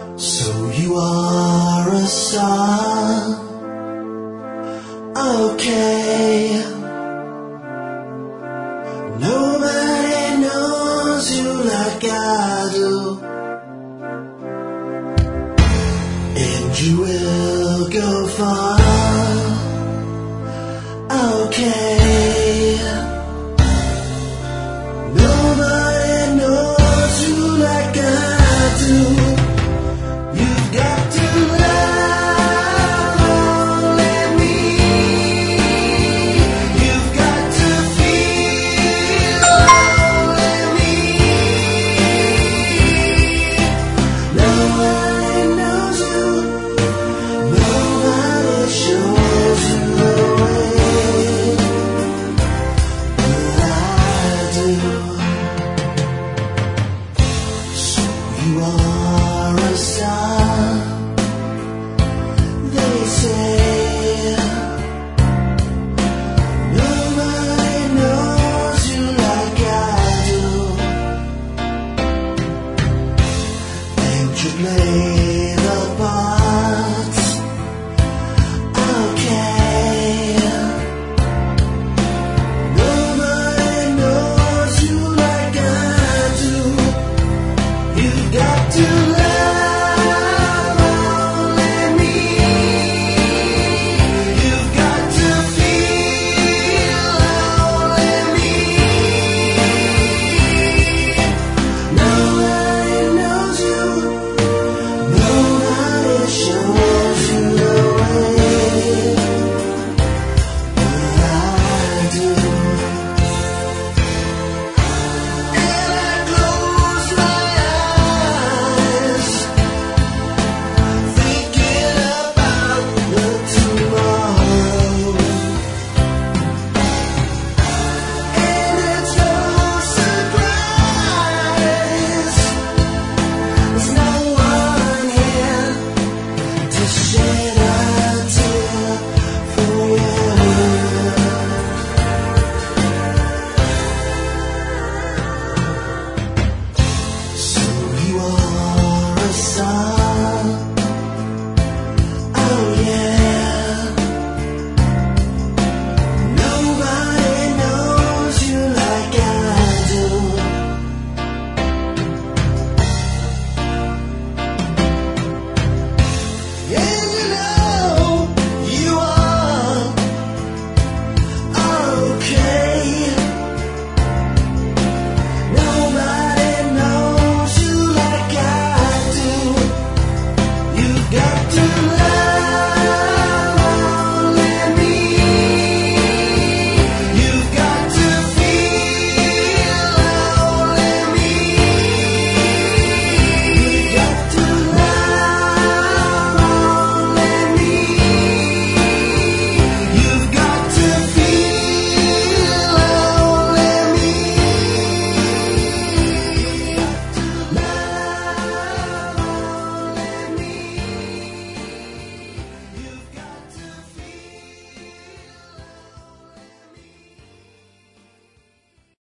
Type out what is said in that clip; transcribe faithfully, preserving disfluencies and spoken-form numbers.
So you are a star, okay. Nobody knows you like I do, and you will go far, okay. Nobody knows you like I do. You've got to love only me. You've got to feel only me. Nobody knows you. Nobody shows you the way, but I do. So you are a star, they say. Nobody knows you like I do, and you play